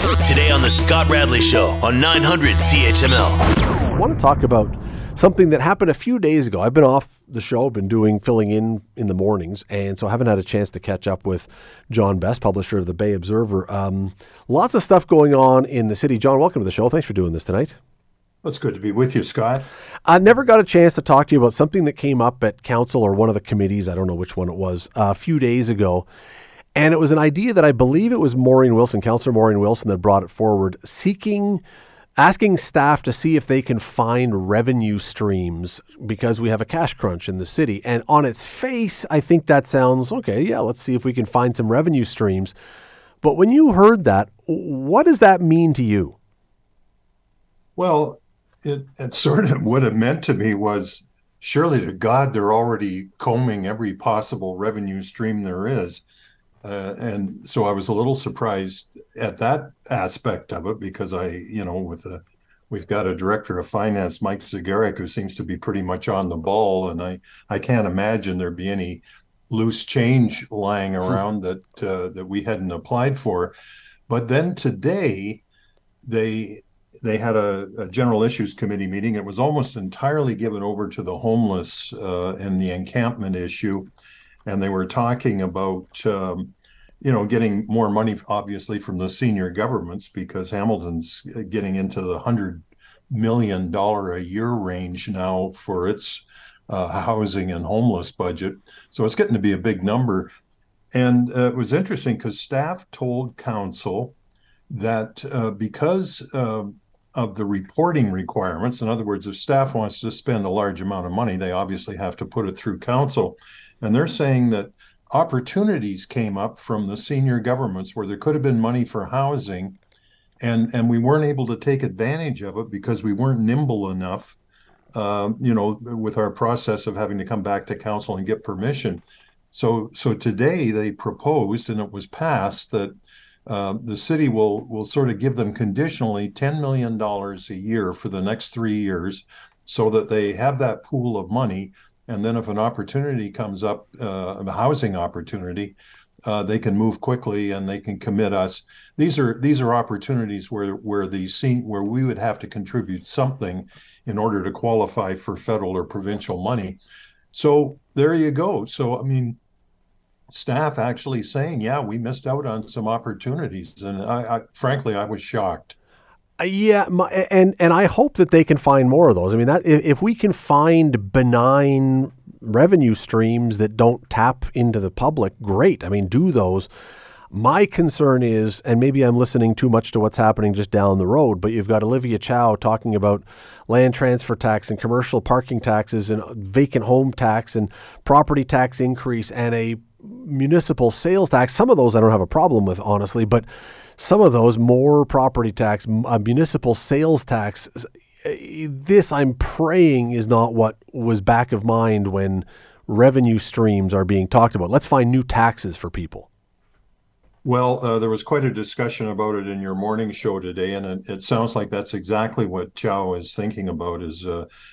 Today on the Scott Radley Show on 900 CHML. I want to talk about something that happened a few days ago. I've been off the show, been filling in the mornings, and so I haven't had a chance to catch up with John Best, publisher of the Bay Observer. Lots of stuff going on in the city. John, welcome to the show. Thanks for doing this tonight. Well, it's good to be with you, Scott. I never got a chance to talk to you about something that came up at council or one of the committees, I don't know which one it was, a few days ago. And it was an idea that I believe it was Councillor Maureen Wilson that brought it forward, asking staff to see if they can find revenue streams because we have a cash crunch in the city. And on its face, I think that sounds, okay, yeah, let's see if we can find some revenue streams. But when you heard that, what does that mean to you? Well, it sort of what it meant to me was, surely to God, they're already combing every possible revenue stream there is. And so I was a little surprised at that aspect of it because we've got a director of finance, Mike Zagaric, who seems to be pretty much on the ball. And I can't imagine there'd be any loose change lying around that we hadn't applied for. But then today, they had a general issues committee meeting. It was almost entirely given over to the homeless and the encampment issue. And they were talking about, getting more money, obviously, from the senior governments because Hamilton's getting into the $100 million a year range now for its housing and homeless budget. So it's getting to be a big number. And it was interesting because staff told council that because of the reporting requirements, in other words, if staff wants to spend a large amount of money, they obviously have to put it through council. And they're saying that opportunities came up from the senior governments where there could have been money for housing, and we weren't able to take advantage of it because we weren't nimble enough, with our process of having to come back to council and get permission. So today they proposed, and it was passed, that the city will sort of give them conditionally $10 million a year for the next 3 years so that they have that pool of money. And then if an opportunity comes up, a housing opportunity, they can move quickly and they can commit us. These are opportunities where we would have to contribute something in order to qualify for federal or provincial money. So there you go. So, I mean, staff actually saying, yeah, we missed out on some opportunities. And I frankly, I was shocked. And I hope that they can find more of those. I mean, that if we can find benign revenue streams that don't tap into the public, great. I mean, do those. My concern is, and maybe I'm listening too much to what's happening just down the road, but you've got Olivia Chow talking about land transfer tax and commercial parking taxes and vacant home tax and property tax increase and a municipal sales tax. Some of those I don't have a problem with, honestly, but some of those, more property tax, municipal sales tax, this I'm praying is not what was back of mind when revenue streams are being talked about. Let's find new taxes for people. Well, there was quite a discussion about it in your morning show today, and it sounds like that's exactly what Chow is thinking about. Is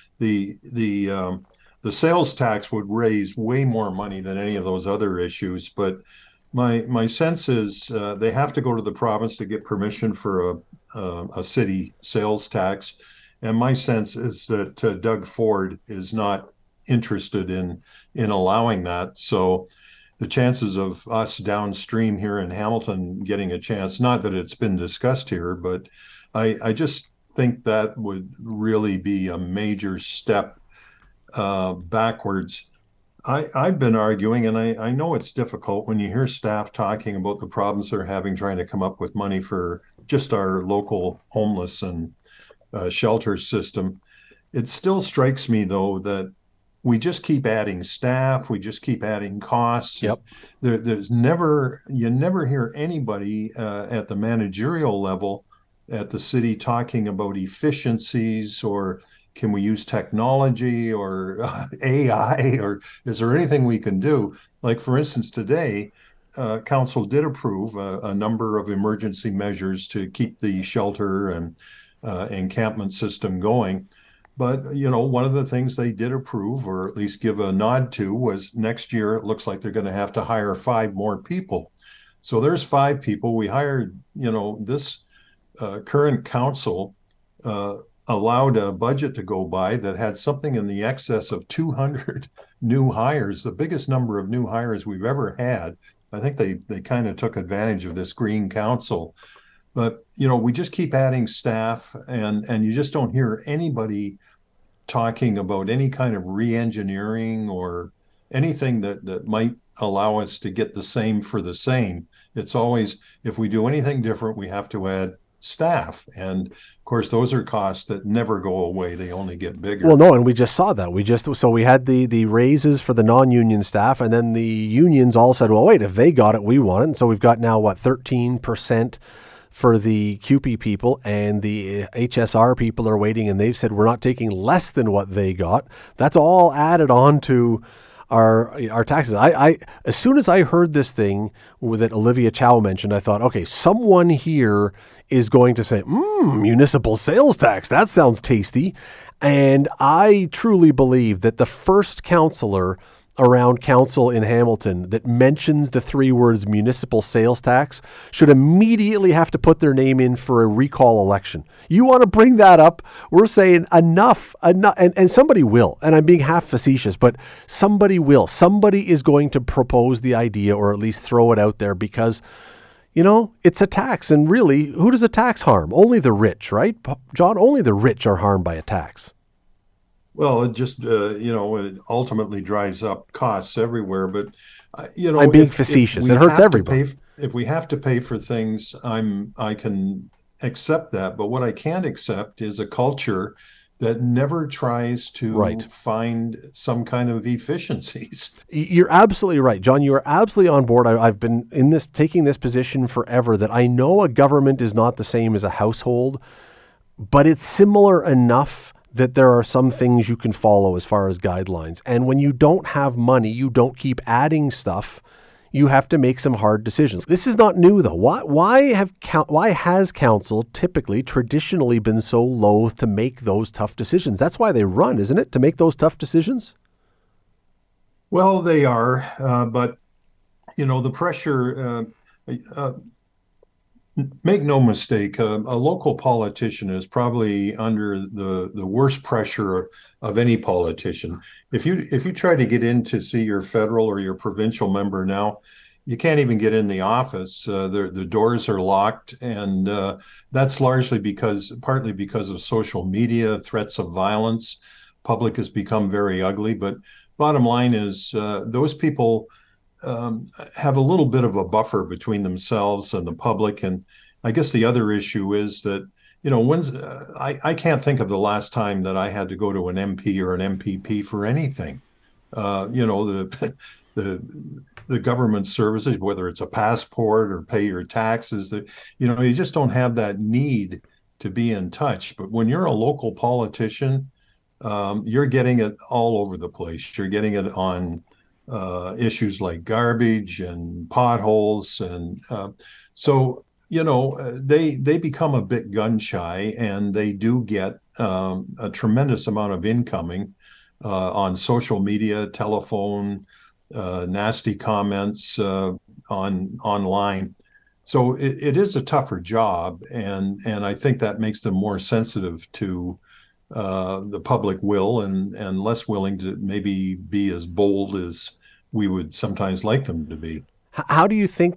the sales tax would raise way more money than any of those other issues, but my sense is they have to go to the province to get permission for a city sales tax, and my sense is that Doug Ford is not interested in allowing that. So the chances of us downstream here in Hamilton getting a chance, not that it's been discussed here, but I just think that would really be a major step backwards. I've been arguing, and I know it's difficult when you hear staff talking about the problems they're having trying to come up with money for just our local homeless and shelter system. It still strikes me, though, that we just keep adding staff, we just keep adding costs. Yep. You never hear anybody at the managerial level at the city talking about efficiencies or can we use technology or AI, or is there anything we can do? Like, for instance, today, council did approve a number of emergency measures to keep the shelter and encampment system going. But, one of the things they did approve, or at least give a nod to, was next year, it looks like they're going to have to hire 5 more people. So there's 5 people. We hired, this current council allowed a budget to go by that had something in the excess of 200 new hires, the biggest number of new hires we've ever had. I think they kind of took advantage of this Green Council. But we just keep adding staff, and you just don't hear anybody talking about any kind of re-engineering or anything that might allow us to get the same for the same. It's always, if we do anything different, we have to add staff. And of course, those are costs that never go away. They only get bigger. Well, no, and we just saw that. So we had the raises for the non-union staff, and then the unions all said, well, wait, if they got it, we want it. And so we've got now, 13% for the CUPE people, and the HSR people are waiting, and they've said we're not taking less than what they got. That's all added on to our taxes. I as soon as I heard this thing that Olivia Chow mentioned, I thought, okay, someone here is going to say, municipal sales tax, that sounds tasty. And I truly believe that the first councillor around council in Hamilton that mentions the three words municipal sales tax should immediately have to put their name in for a recall election. You want to bring that up? We're saying enough, and somebody will, and I'm being half facetious, but somebody will. Somebody is going to propose the idea, or at least throw it out there, because it's a tax, and really, who does a tax harm? Only the rich, right, John? Only the rich are harmed by a tax. Well, it just, it ultimately drives up costs everywhere. But, I'm being facetious. It hurts everybody. If we have to pay for things, I can accept that. But what I can't accept is a culture that never tries to find some kind of efficiencies. You're absolutely right, John. You are absolutely on board. I've been taking this position forever, that I know a government is not the same as a household, but it's similar enough that there are some things you can follow as far as guidelines. And when you don't have money, you don't keep adding stuff. You have to make some hard decisions. This is not new, though. Why has council traditionally been so loath to make those tough decisions? That's why they run, isn't it? To make those tough decisions? Well, they are, but the pressure. Make no mistake, a local politician is probably under the worst pressure of any politician. If you try to get in to see your federal or your provincial member now, you can't even get in the office. The doors are locked, and that's partly because of social media, threats of violence. Public has become very ugly, but bottom line is those people have a little bit of a buffer between themselves and the public. And I guess the other issue is that, I can't think of the last time that I had to go to an MP or an MPP for anything. The government services, whether it's a passport or pay your taxes, you just don't have that need to be in touch. But when you're a local politician, you're getting it all over the place. You're getting it on issues like garbage and potholes, and so they become a bit gun shy, and they do get a tremendous amount of incoming on social media, telephone, nasty comments online. So it is a tougher job, and I think that makes them more sensitive to the public will, and less willing to maybe be as bold as we would sometimes like them to be. How do you think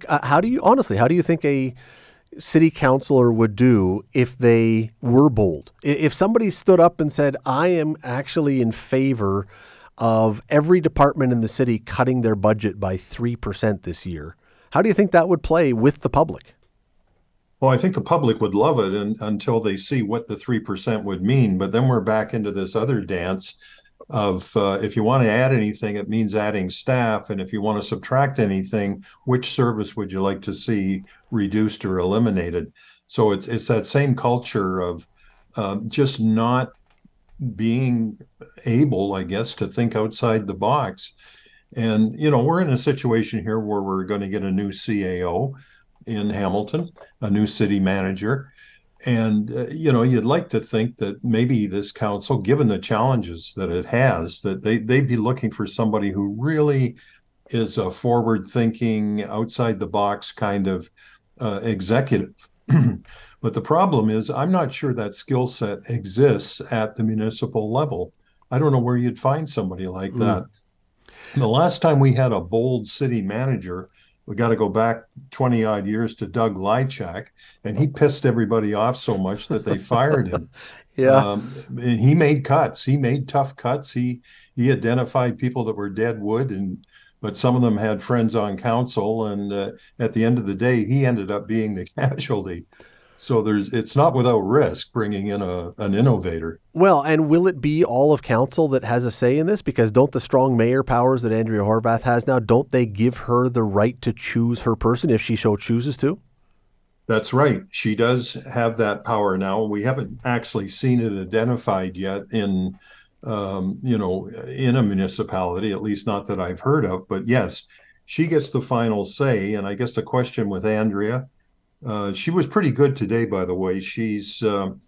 a city councilor would do if they were bold? If somebody stood up and said, I am actually in favor of every department in the city cutting their budget by 3% this year, how do you think that would play with the public? Well, I think the public would love it until they see what the 3% would mean. But then we're back into this other dance of if you want to add anything, it means adding staff. And if you want to subtract anything, which service would you like to see reduced or eliminated? So it's that same culture of just not being able, I guess, to think outside the box. And, we're in a situation here where we're going to get a new CAO in Hamilton, a new city manager. And, you'd like to think that maybe this council, given the challenges that it has, that they'd be looking for somebody who really is a forward-thinking, outside-the-box kind of executive. But the problem is, I'm not sure that skill set exists at the municipal level. I don't know where you'd find somebody like that. The last time we had a bold city manager, we got to go back 20 odd years to Doug Lychak, and he pissed everybody off so much that they fired him. Yeah. He made cuts. He made tough cuts. He identified people that were dead wood, but some of them had friends on council. And at the end of the day, he ended up being the casualty. So it's not without risk bringing in an innovator. Well, and will it be all of council that has a say in this? Because don't the strong mayor powers that Andrea Horwath has now, don't they give her the right to choose her person if she so chooses to? That's right. She does have that power now. We haven't actually seen it identified yet in in a municipality, at least not that I've heard of. But yes, she gets the final say. And I guess the question with Andrea, she was pretty good today, by the way. She's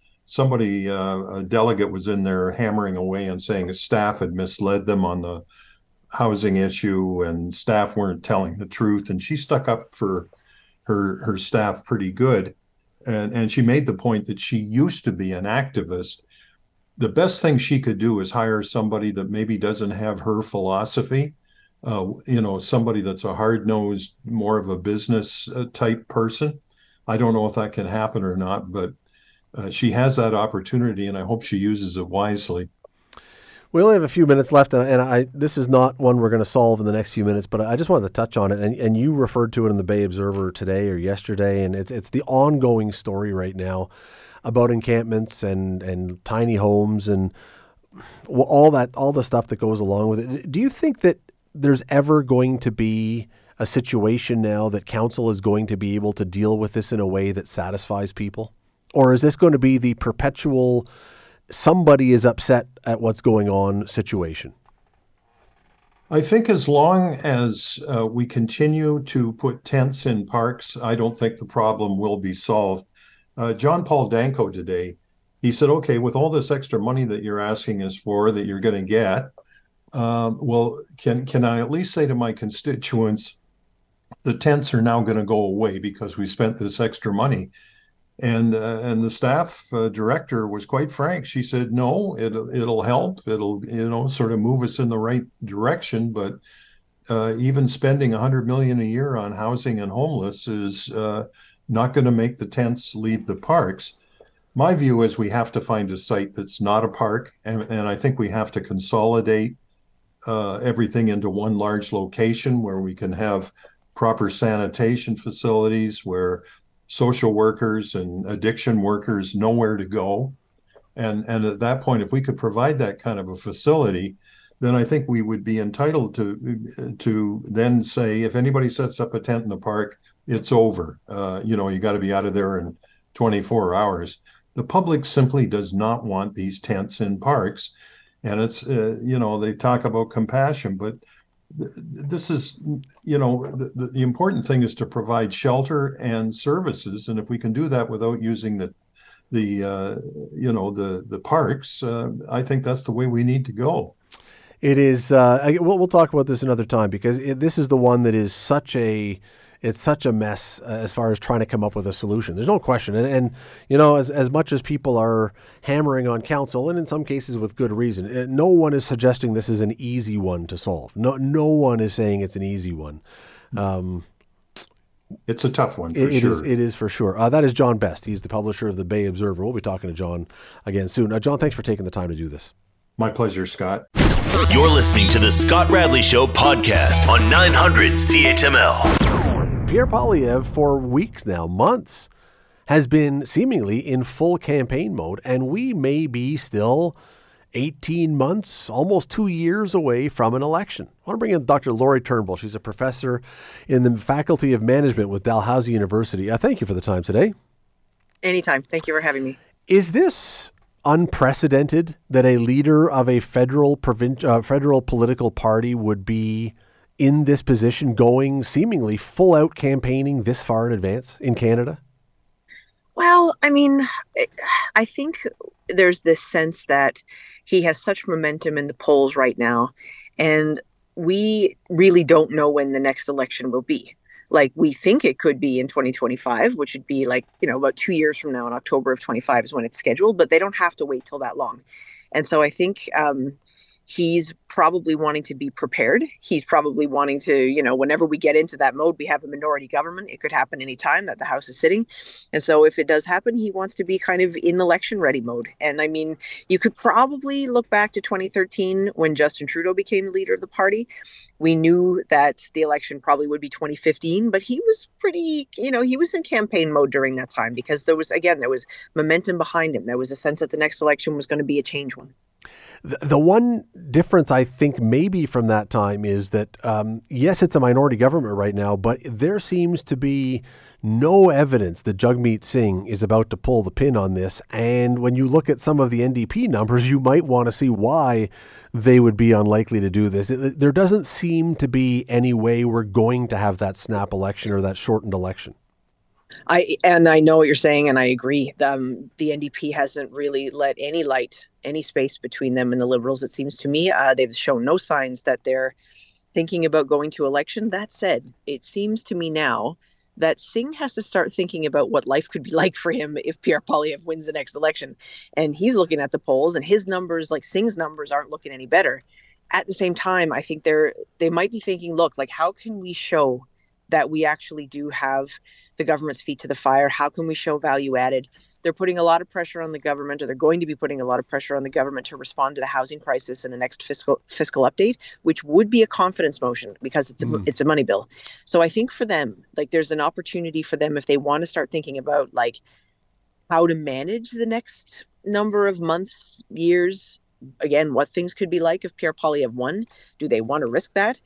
a delegate was in there hammering away and saying staff had misled them on the housing issue and staff weren't telling the truth. And she stuck up for her staff pretty good. And she made the point that she used to be an activist. The best thing she could do is hire somebody that maybe doesn't have her philosophy. Somebody that's a hard-nosed, more of a business type person. I don't know if that can happen or not, but she has that opportunity, and I hope she uses it wisely. We only have a few minutes left, and this is not one we're going to solve in the next few minutes, but I just wanted to touch on it. And you referred to it in the Bay Observer today or yesterday, and it's the ongoing story right now about encampments and tiny homes and all the stuff that goes along with it. Do you think that there's ever going to be a situation now that council is going to be able to deal with this in a way that satisfies people? Or is this going to be the perpetual somebody is upset at what's going on situation? I think as long as we continue to put tents in parks, I don't think the problem will be solved. John Paul Danko today, he said, okay, with all this extra money that you're asking us for, that you're going to get, can I at least say to my constituents, the tents are now going to go away because we spent this extra money? And the staff director was quite frank. She said, "No, it'll help. It'll sort of move us in the right direction. But even spending $100 million a year on housing and homeless is not going to make the tents leave the parks." My view is we have to find a site that's not a park, and I think we have to consolidate everything into one large location where we can have proper sanitation facilities, where social workers and addiction workers know where to go. And at that point, if we could provide that kind of a facility, then I think we would be entitled to then say, if anybody sets up a tent in the park, it's over. You got to be out of there in 24 hours. The public simply does not want these tents in parks. And it's, they talk about compassion, but this is, the important thing is to provide shelter and services. And if we can do that without using the parks, I think that's the way we need to go. It is. We'll talk about this another time, because this is the one that is such a mess as far as trying to come up with a solution. There's no question. And as much as people are hammering on council, and in some cases with good reason, no one is suggesting this is an easy one to solve. No one is saying it's an easy one. It's a tough one, for sure. It is for sure. That is John Best. He's the publisher of the Bay Observer. We'll be talking to John again soon. John, thanks for taking the time to do this. My pleasure, Scott. You're listening to the Scott Radley Show podcast on 900 CHML. Pierre Poilievre, for weeks now, months, has been seemingly in full campaign mode, and we may be still 18 months, almost 2 years away from an election. I want to bring in Dr. Lori Turnbull. She's a professor in the Faculty of Management with Dalhousie University. Thank you for the time today. Anytime. Thank you for having me. Is this unprecedented that a leader of a federal political party would be in this position, going seemingly full out campaigning this far in advance in Canada? Well, I think there's this sense that he has such momentum in the polls right now, and we really don't know when the next election will be. like we think it could be in 2025, which would be like, about 2 years from now in October of 25 is when it's scheduled, but they don't have to wait till that long. And so I think he's probably wanting to be prepared. He's probably wanting to, whenever we get into that mode, we have a minority government. It could happen anytime that the House is sitting. And so if it does happen, he wants to be kind of in election ready mode. And I mean, you could probably look back to 2013 when Justin Trudeau became the leader of the party. We knew that the election probably would be 2015, but he was pretty, he was in campaign mode during that time because there was momentum behind him. There was a sense that the next election was going to be a change one. The one difference I think maybe from that time is that, yes, it's a minority government right now, but there seems to be no evidence that Jagmeet Singh is about to pull the pin on this. And when you look at some of the NDP numbers, you might want to see why they would be unlikely to do this. There doesn't seem to be any way we're going to have that snap election or that shortened election. I know what you're saying, and I agree. The NDP hasn't really let any space between them and the Liberals, it seems to me. They've shown no signs that they're thinking about going to election. That said, it seems to me now that Singh has to start thinking about what life could be like for him if Pierre Poilievre wins the next election. And he's looking at the polls, and his numbers, like Singh's numbers, aren't looking any better. At the same time, I think they might be thinking, look, like, how can we show that we actually do have the government's feet to the fire? How can we show value added? They're putting a lot of pressure on the government, or they're going to be putting a lot of pressure on the government to respond to the housing crisis in the next fiscal update, which would be a confidence motion because it's a money bill. So I think for them, like, there's an opportunity for them if they want to start thinking about like how to manage the next number of months, years. Again, what things could be like if Pierre Poilievre won. Do they want to risk that?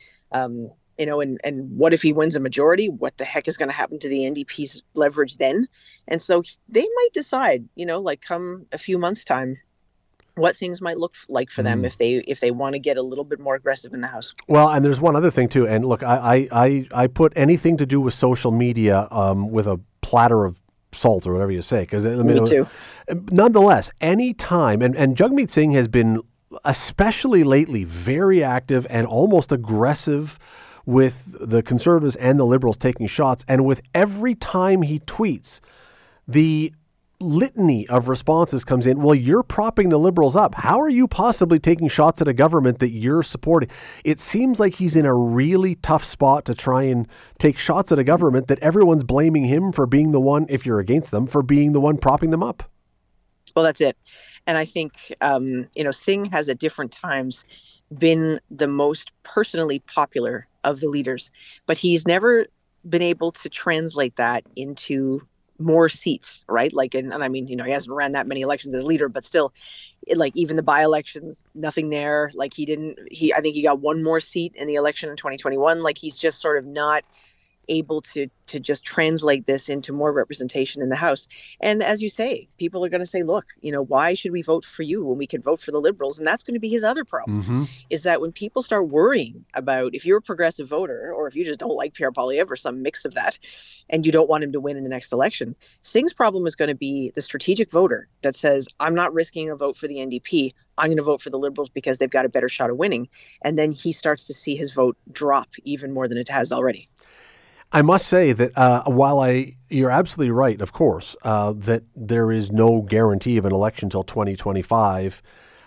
And what if he wins a majority? What the heck is going to happen to the NDP's leverage then? And so they might decide, like come a few months' time, what things might look like for them if they want to get a little bit more aggressive in the House. Well, and there's one other thing too. And look, I put anything to do with social media with a platter of salt or whatever you say, because Me too. Nonetheless, any time, and Jagmeet Singh has been, especially lately, very active and almost aggressive with the Conservatives and the Liberals taking shots. And with every time he tweets, the litany of responses comes in. Well, you're propping the Liberals up. How are you possibly taking shots at a government that you're supporting? It seems like he's in a really tough spot to try and take shots at a government that everyone's blaming him for being the one, if you're against them, for being the one propping them up. Well, that's it. And I think, Singh has at different times been the most personally popular of the leaders, but he's never been able to translate that into more seats, right? Like, and I mean, he hasn't ran that many elections as leader, but still, like even the by-elections, nothing there. Like I think he got one more seat in the election in 2021. Like he's just sort of not able to just translate this into more representation in the House. And as you say, people are going to say, look, why should we vote for you when we can vote for the Liberals? And that's going to be his other problem, is that when people start worrying about if you're a progressive voter or if you just don't like Pierre Poilievre or some mix of that, and you don't want him to win in the next election, Singh's problem is going to be the strategic voter that says, I'm not risking a vote for the NDP. I'm going to vote for the Liberals because they've got a better shot of winning. And then he starts to see his vote drop even more than it has already. I must say that while you're absolutely right, of course, that there is no guarantee of an election until 2025,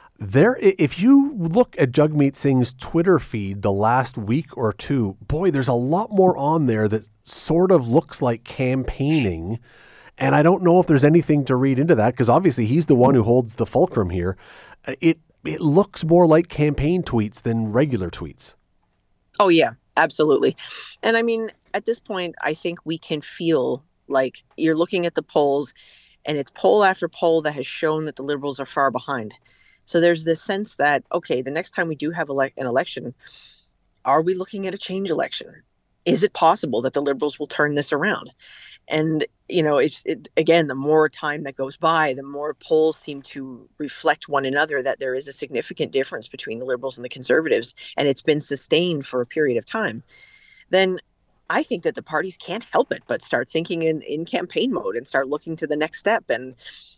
if you look at Jagmeet Singh's Twitter feed the last week or two, boy, there's a lot more on there that sort of looks like campaigning. And I don't know if there's anything to read into that, because obviously he's the one who holds the fulcrum here. It looks more like campaign tweets than regular tweets. Oh, yeah, absolutely. And I mean, at this point, I think we can feel like you're looking at the polls, and it's poll after poll that has shown that the Liberals are far behind. So there's this sense that, okay, the next time we do have an election, are we looking at a change election? Is it possible that the Liberals will turn this around? And, again, the more time that goes by, the more polls seem to reflect one another that there is a significant difference between the Liberals and the Conservatives, and it's been sustained for a period of time. Then I think that the parties can't help it but start thinking in campaign mode and start looking to the next step. And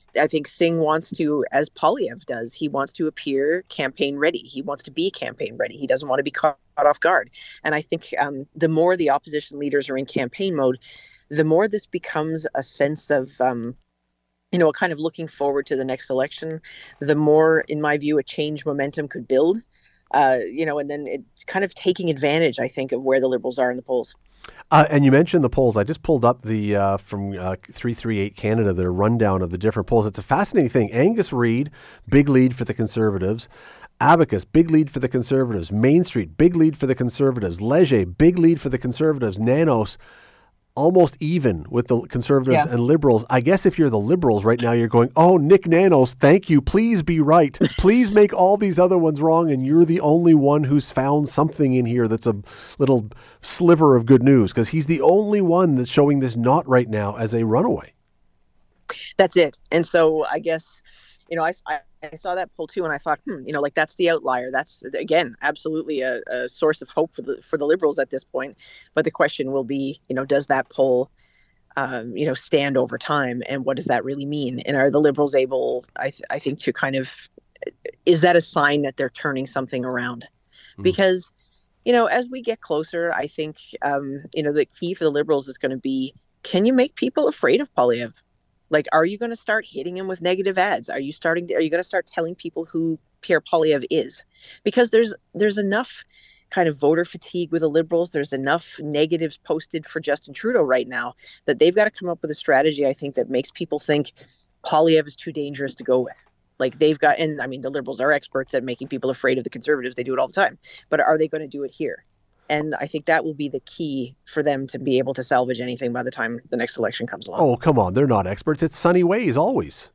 I think Singh wants to, as Poilievre does, he wants to appear campaign ready. He wants to be campaign ready. He doesn't want to be caught off guard. And I think the more the opposition leaders are in campaign mode, the more this becomes a sense of, kind of looking forward to the next election, the more, in my view, a change momentum could build, and then it kind of taking advantage, I think, of where the Liberals are in the polls. And you mentioned the polls. I just pulled up the from 338 Canada, their rundown of the different polls. It's a fascinating thing. Angus Reid, big lead for the Conservatives. Abacus, big lead for the Conservatives. Main Street, big lead for the Conservatives. Leger, big lead for the Conservatives. Nanos, almost even with the Conservatives and Liberals. I guess if you're the Liberals right now, you're going, oh, Nick Nanos, thank you. Please be right. Please make all these other ones wrong, and you're the only one who's found something in here that's a little sliver of good news, because he's the only one that's showing this not right now as a runaway. That's it. And so I guess, I saw that poll too, and I thought, that's the outlier. That's, again, absolutely a source of hope for the Liberals at this point. But the question will be, does that poll, stand over time, and what does that really mean? And are the Liberals able, I think, to kind of, is that a sign that they're turning something around? Because, as we get closer, I think, the key for the Liberals is going to be, can you make people afraid of Poilievre? Like, are you going to start hitting him with negative ads? Are you going to start telling people who Pierre Poilievre is? Because there's enough kind of voter fatigue with the Liberals. There's enough negatives posted for Justin Trudeau right now that they've got to come up with a strategy, I think, that makes people think Poilievre is too dangerous to go with. Like, and I mean, the Liberals are experts at making people afraid of the Conservatives. They do it all the time. But are they going to do it here? And I think that will be the key for them to be able to salvage anything by the time the next election comes along. Oh, come on. They're not experts. It's sunny ways always.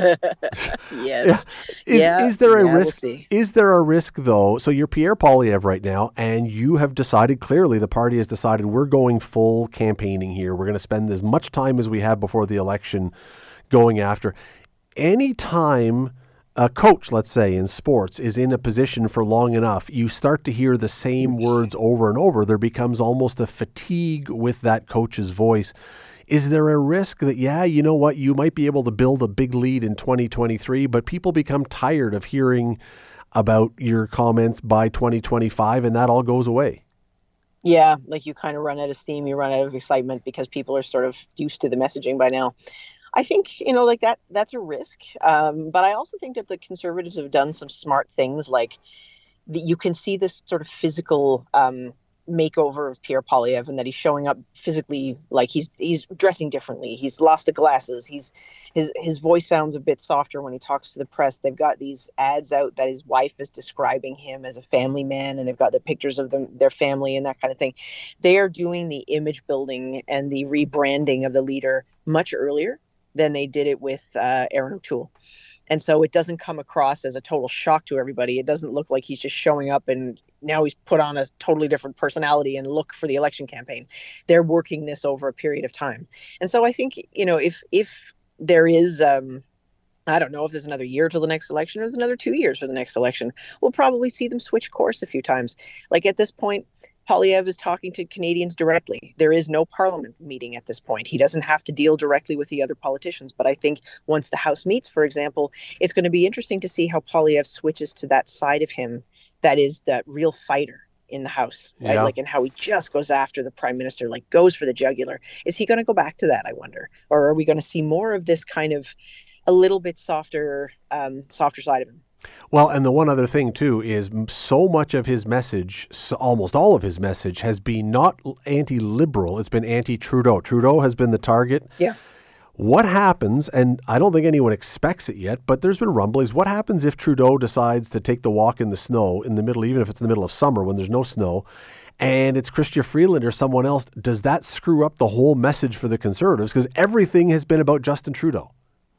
Yes. Is there a risk? We'll see. Is there a risk, though? So you're Pierre Poilievre right now, and you have decided, clearly the party has decided, we're going full campaigning here. We're going to spend as much time as we have before the election going after. Any time a coach, let's say, in sports is in a position for long enough, you start to hear the same words over and over. There becomes almost a fatigue with that coach's voice. Is there a risk that, you know what, you might be able to build a big lead in 2023, but people become tired of hearing about your comments by 2025 and that all goes away? Yeah, like you kind of run out of steam, you run out of excitement because people are sort of used to the messaging by now. I think, that's a risk. But I also think that the Conservatives have done some smart things. Like you can see this sort of physical makeover of Pierre Poilievre, and that he's showing up physically, like he's dressing differently. He's lost the glasses. His voice sounds a bit softer when he talks to the press. They've got these ads out that his wife is describing him as a family man, and they've got the pictures of their family and that kind of thing. They are doing the image building and the rebranding of the leader much earlier than they did it with Erin O'Toole. And so it doesn't come across as a total shock to everybody. It doesn't look like he's just showing up and now he's put on a totally different personality and look for the election campaign. They're working this over a period of time. And so I think, if there is, I don't know if there's another year till the next election or there's another 2 years for the next election, we'll probably see them switch course a few times. Like at this point, Poilievre is talking to Canadians directly. There is no parliament meeting at this point. He doesn't have to deal directly with the other politicians. But I think once the House meets, for example, it's going to be interesting to see how Poilievre switches to that side of him that is that real fighter in the House, right? Yeah. Like, and how he just goes after the prime minister, like goes for the jugular. Is he going to go back to that, I wonder? Or are we going to see more of this kind of a little bit softer side of him? Well, and the one other thing, too, is so much of his message, almost all of his message, has been not anti-liberal. It's been anti-Trudeau. Trudeau has been the target. Yeah. What happens, and I don't think anyone expects it yet, but there's been rumblings, what happens if Trudeau decides to take the walk in the snow in the middle, even if it's in the middle of summer when there's no snow, and it's Chrystia Freeland or someone else? Does that screw up the whole message for the Conservatives? Because everything has been about Justin Trudeau.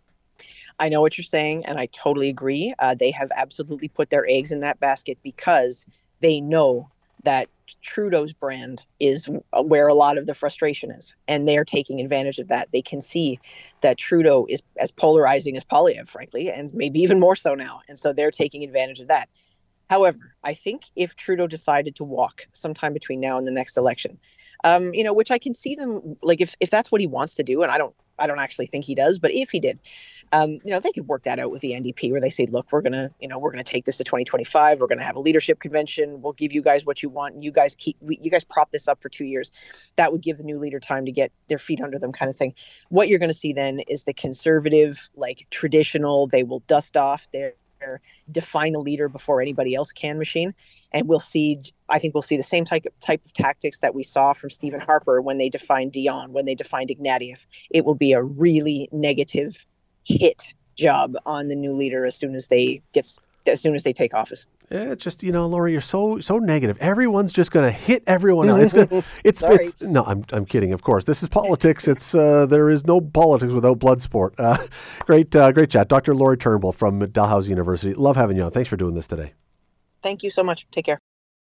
I know what you're saying, and I totally agree. They have absolutely put their eggs in that basket because they know that Trudeau's brand is where a lot of the frustration is, and they're taking advantage of that. They can see that Trudeau is as polarizing as Poilievre, frankly, and maybe even more so now, and so they're taking advantage of that. However, I think if Trudeau decided to walk sometime between now and the next election, which I can see them, like if that's what he wants to do, and I don't I don't actually think he does, but if he did, they could work that out with the NDP where they say, look, we're going to take this to 2025. We're going to have a leadership convention. We'll give you guys what you want. And you guys prop this up for 2 years. That would give the new leader time to get their feet under them kind of thing. What you're going to see then is the conservative, like traditional, they will dust off their define a leader before anybody else can machine. And I think we'll see the same type of tactics that we saw from Stephen Harper when they defined Dion, when they defined Ignatieff. It will be a really negative hit job on the new leader as soon as they take office. Yeah, it's just, Lori, you're so negative. Everyone's just going to hit everyone else. It's no, I'm kidding. Of course, this is politics. It's there is no politics without blood sport. Great chat, Dr. Lori Turnbull from Dalhousie University. Love having you on. Thanks for doing this today. Thank you so much. Take care.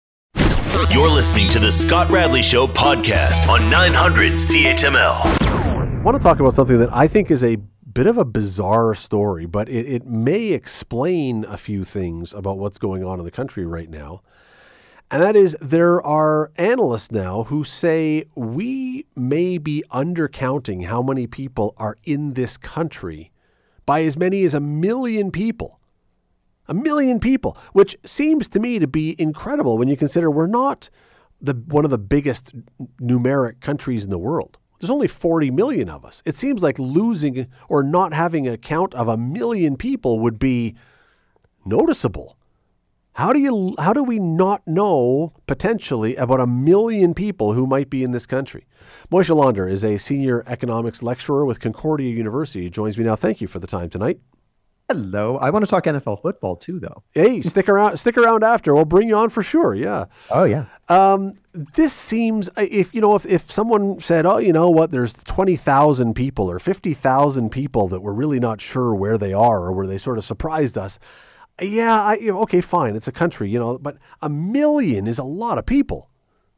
You're listening to the Scott Radley Show podcast on 900 CHML. I want to talk about something that I think is a bit of a bizarre story, but it may explain a few things about what's going on in the country right now. And that is, there are analysts now who say we may be undercounting how many people are in this country by as many as 1 million people. 1 million people, which seems to me to be incredible when you consider we're not one of the biggest numeric countries in the world. There's only 40 million of us. It seems like losing or not having a count of 1 million people would be noticeable. How do we not know potentially about 1 million people who might be in this country? Moishe Launder is a senior economics lecturer with Concordia University. He joins me now. Thank you for the time tonight. Hello. I want to talk NFL football too, though. Hey, stick around after. We'll bring you on for sure. Yeah. Oh, yeah. This seems, if someone said, oh, you know what, there's 20,000 people or 50,000 people that we're really not sure where they are or where they sort of surprised us. Yeah, okay, fine. It's a country, but 1 million is a lot of people.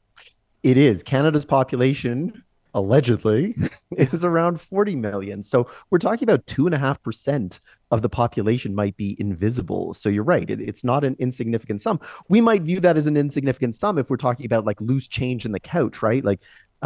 It is. Canada's population, allegedly, is around 40 million. So we're talking about 2.5% of the population might be invisible. So you're right. It's not an insignificant sum. We might view that as an insignificant sum if we're talking about like loose change in the couch, right? Like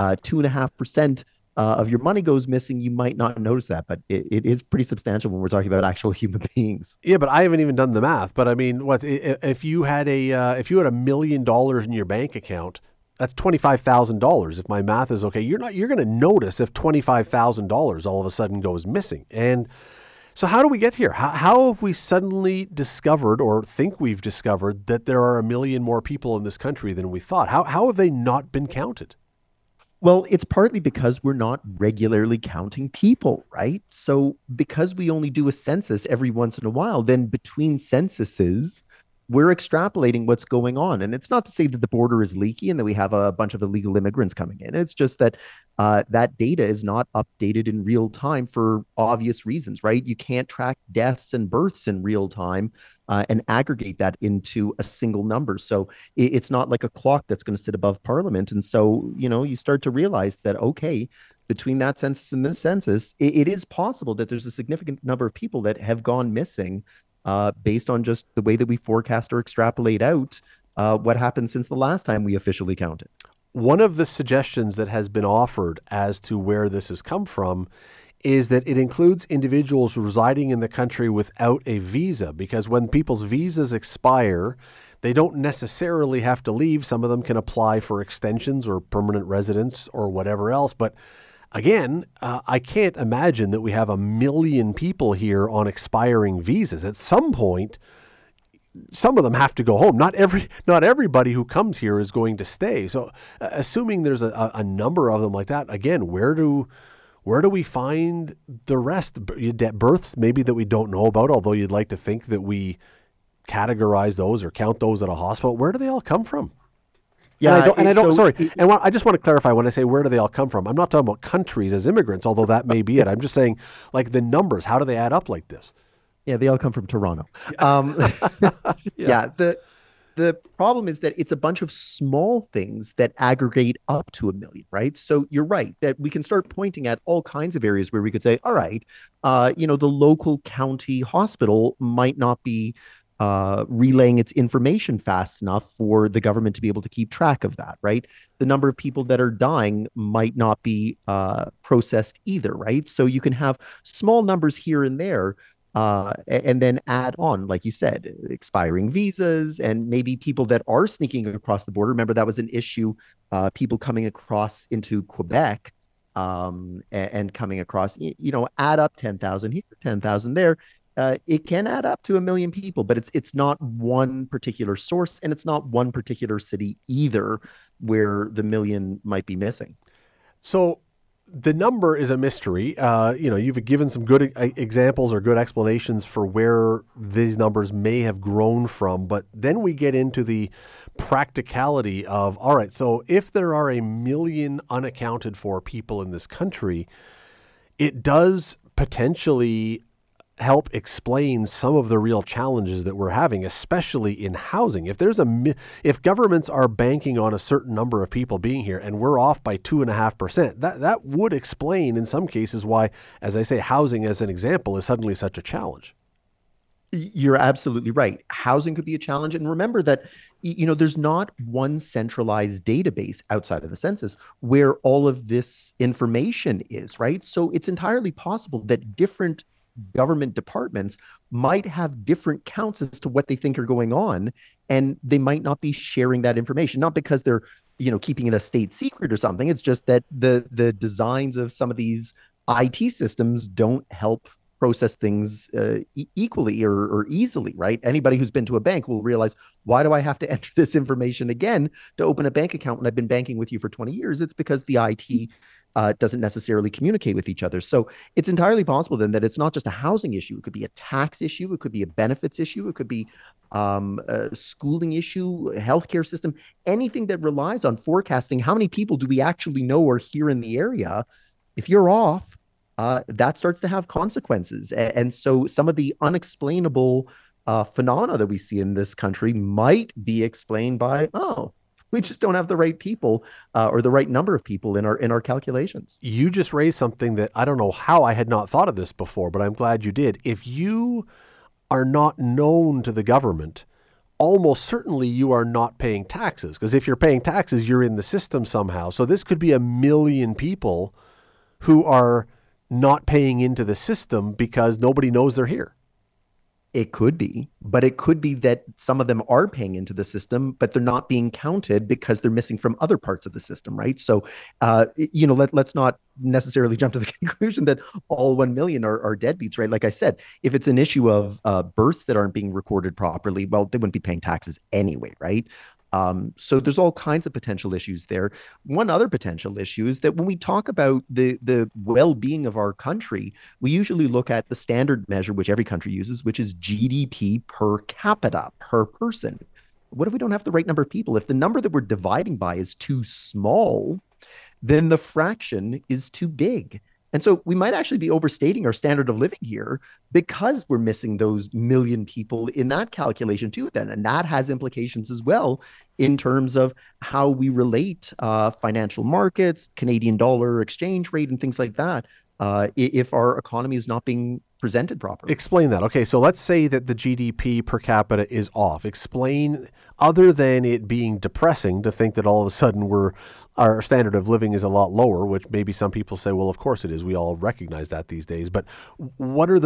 2.5% of your money goes missing. You might not notice that, but it is pretty substantial when we're talking about actual human beings. Yeah, but I haven't even done the math. But I mean, if you had $1 million in your bank account, that's $25,000. If my math is okay, you're going to notice if $25,000 all of a sudden goes missing. And so how do we get here? How have we suddenly discovered or think we've discovered that there are 1 million more people in this country than we thought? How have they not been counted? Well, it's partly because we're not regularly counting people, right? So because we only do a census every once in a while, then between censuses, we're extrapolating what's going on. And it's not to say that the border is leaky and that we have a bunch of illegal immigrants coming in. It's just that that data is not updated in real time for obvious reasons, right? You can't track deaths and births in real time and aggregate that into a single number. So it's not like a clock that's going to sit above Parliament. And so, you start to realize that, okay, between that census and this census, it is possible that there's a significant number of people that have gone missing based on just the way that we forecast or extrapolate out what happened since the last time we officially counted. One of the suggestions that has been offered as to where this has come from is that it includes individuals residing in the country without a visa, because when people's visas expire, they don't necessarily have to leave. Some of them can apply for extensions or permanent residence or whatever else. But again, I can't imagine that we have 1 million people here on expiring visas. At some point, some of them have to go home. Not everybody who comes here is going to stay. So assuming there's a number of them like that, again, where do we find the rest? Births maybe that we don't know about, although you'd like to think that we categorize those or count those at a hospital. Where do they all come from? Yeah, I just want to clarify when I say where do they all come from. I'm not talking about countries as immigrants, although that may be it. I'm just saying, like, the numbers. How do they add up like this? Yeah, they all come from Toronto. The problem is that it's a bunch of small things that aggregate up to 1 million, right? So you're right that we can start pointing at all kinds of areas where we could say, all right, the local county hospital might not be relaying its information fast enough for the government to be able to keep track of that, right? The number of people that are dying might not be processed either, right? So you can have small numbers here and there, and then add on, like you said, expiring visas and maybe people that are sneaking across the border. Remember, that was an issue, people coming across into Quebec and coming across, add up 10,000 here, 10,000 there. It can add up to 1 million people, but it's not one particular source, and it's not one particular city either where the million might be missing. So the number is a mystery. You've given some good examples or good explanations for where these numbers may have grown from, but then we get into the practicality of, all right, so if there are 1 million unaccounted for people in this country, it does potentially help explain some of the real challenges that we're having, especially in housing. If governments are banking on a certain number of people being here and we're off by 2.5%, that would explain in some cases why, as I say, housing as an example is suddenly such a challenge. You're absolutely right. Housing could be a challenge. And remember that, there's not one centralized database outside of the census where all of this information is, right? So it's entirely possible that different government departments might have different counts as to what they think are going on, and they might not be sharing that information, not because they're keeping it a state secret or something. It's just that the designs of some of these IT systems don't help process things equally or easily, right? Anybody who's been to a bank will realize, why do I have to enter this information again to open a bank account when I've been banking with you for 20 years? It's because the IT doesn't necessarily communicate with each other. So it's entirely possible then that it's not just a housing issue. It could be a tax issue. It could be a benefits issue. It could be a schooling issue, a healthcare system, anything that relies on forecasting how many people do we actually know are here in the area. If you're off, that starts to have consequences. And so some of the unexplainable phenomena that we see in this country might be explained by, we just don't have the right people or the right number of people in our calculations. You just raised something that I don't know how I had not thought of this before, but I'm glad you did. If you are not known to the government, almost certainly you are not paying taxes, because if you're paying taxes, you're in the system somehow. So this could be 1 million people who are not paying into the system because nobody knows they're here. It could be, but it could be that some of them are paying into the system, but they're not being counted because they're missing from other parts of the system, right? So, let's not necessarily jump to the conclusion that all 1 million are deadbeats, right? Like I said, if it's an issue of births that aren't being recorded properly, well, they wouldn't be paying taxes anyway, right? So there's all kinds of potential issues there. One other potential issue is that when we talk about the well-being of our country, we usually look at the standard measure, which every country uses, which is GDP per capita, per person. What if we don't have the right number of people? If the number that we're dividing by is too small, then the fraction is too big. And so we might actually be overstating our standard of living here because we're missing those 1 million people in that calculation too then. And that has implications as well in terms of how we relate financial markets, Canadian dollar exchange rate and things like that, if our economy is not being presented properly. Explain that. Okay, so let's say that the GDP per capita is off. Explain, other than it being depressing to think that all of a sudden our standard of living is a lot lower, which maybe some people say, well, of course it is. We all recognize that these days. But what are the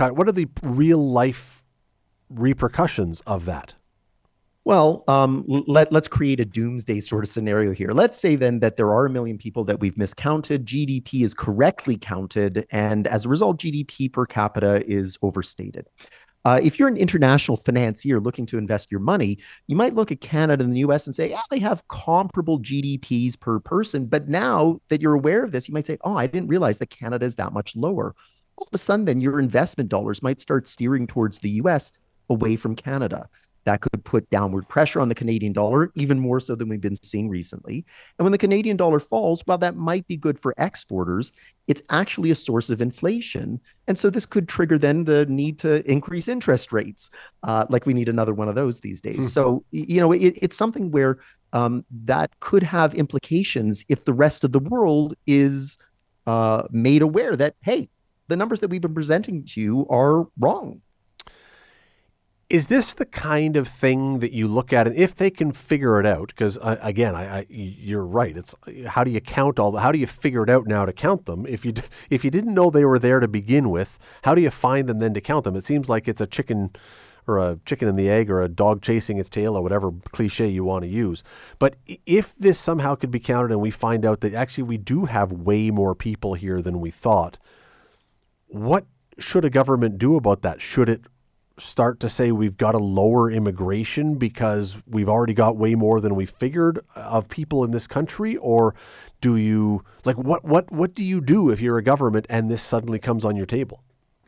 real life repercussions of that? Well, let's create a doomsday sort of scenario here. Let's say then that there are 1 million people that we've miscounted. GDP is correctly counted, and as a result, GDP per capita is overstated. If you're an international financier looking to invest your money, you might look at Canada and the US and say, yeah, they have comparable GDPs per person. But now that you're aware of this, you might say, I didn't realize that Canada is that much lower. All of a sudden, then your investment dollars might start steering towards the US away from Canada. That could put downward pressure on the Canadian dollar, even more so than we've been seeing recently. And when the Canadian dollar falls, while that might be good for exporters, it's actually a source of inflation. And so this could trigger then the need to increase interest rates, like we need another one of those these days. So, it's something where that could have implications if the rest of the world is made aware that, hey, the numbers that we've been presenting to you are wrong. Is this the kind of thing that you look at, and if they can figure it out? Because you're right. It's how do you count how do you figure it out now to count them? If you didn't know they were there to begin with, how do you find them then to count them? It seems like it's a chicken and the egg, or a dog chasing its tail, or whatever cliche you want to use. But if this somehow could be counted, and we find out that actually we do have way more people here than we thought, what should a government do about that? Should it start to say we've got to lower immigration because we've already got way more than we figured of people in this country? Or do you, like, what do you do if you're a government and this suddenly comes on your table?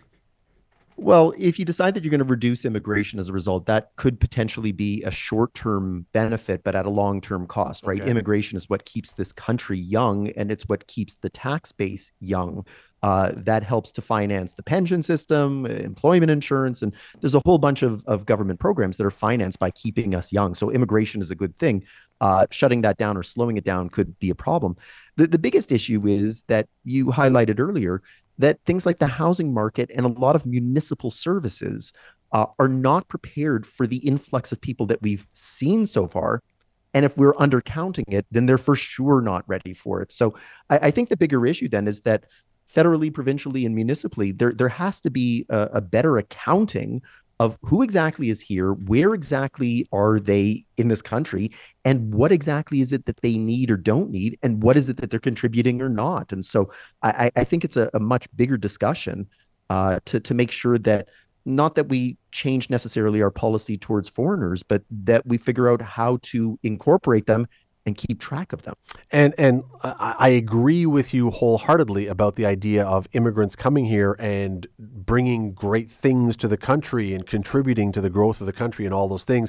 Well, if you decide that you're going to reduce immigration as a result, that could potentially be a short-term benefit, but at a long-term cost, right? Okay. Immigration is what keeps this country young, and it's what keeps the tax base young. That helps to finance the pension system, employment insurance, and there's a whole bunch of government programs that are financed by keeping us young. So immigration is a good thing. Shutting that down or slowing it down could be a problem. The biggest issue is that you highlighted earlier, that things like the housing market and a lot of municipal services are not prepared for the influx of people that we've seen so far. And if we're undercounting it, then they're for sure not ready for it. So I think the bigger issue then is that federally, provincially, and municipally, there has to be a better accounting of who exactly is here, where exactly are they in this country, and what exactly is it that they need or don't need, and what is it that they're contributing or not. And so I think it's a much bigger discussion to make sure that not that we change necessarily our policy towards foreigners, but that we figure out how to incorporate them and keep track of them. And I agree with you wholeheartedly about the idea of immigrants coming here and bringing great things to the country and contributing to the growth of the country and all those things.